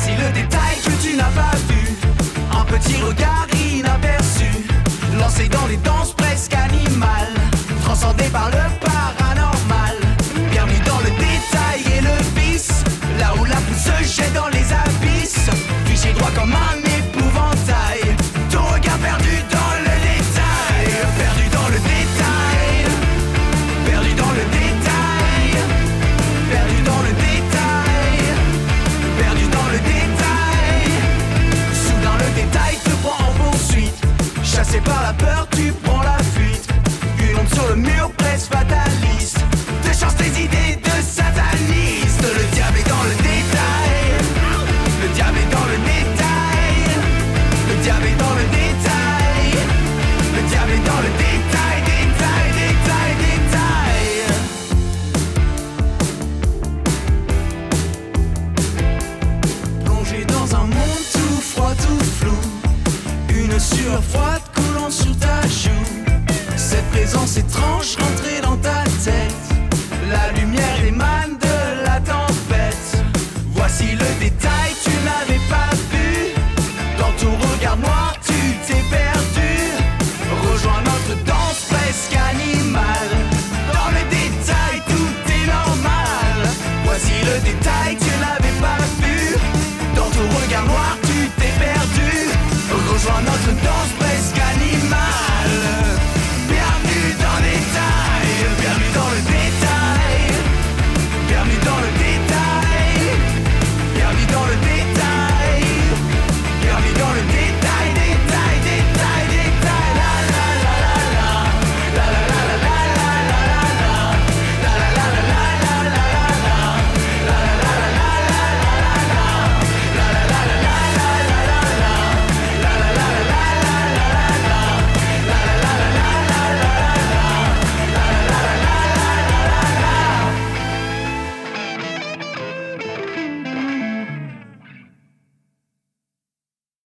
Voici le détail que tu n'as pas vu. Un petit regard inaperçu, lancé dans des danses presque animales, transcendé par le paranormal. Bienvenue dans le détail et le vice, là où la foule se jette dans les abysses, fiché droit comme un épouvantail. Ton regard perdu dans le détail, perdu dans le détail, perdu dans le détail, perdu dans le détail, perdu dans le détail. Soudain le détail te prend en poursuite, chassé par la peur tu prends la fuite. Une ombre sur le mur presque fataliste, te change tes idées de sataniste. Le diable est dans le détail, le diable est dans le détail, le diable est dans le détail, le diable est dans le détail, détail, détail, détail. Plongé dans un monde tout froid, tout flou, une sueur froide coulant sur ta joue. Cette présence étrange rentrée dans ta tête, la lumière est mal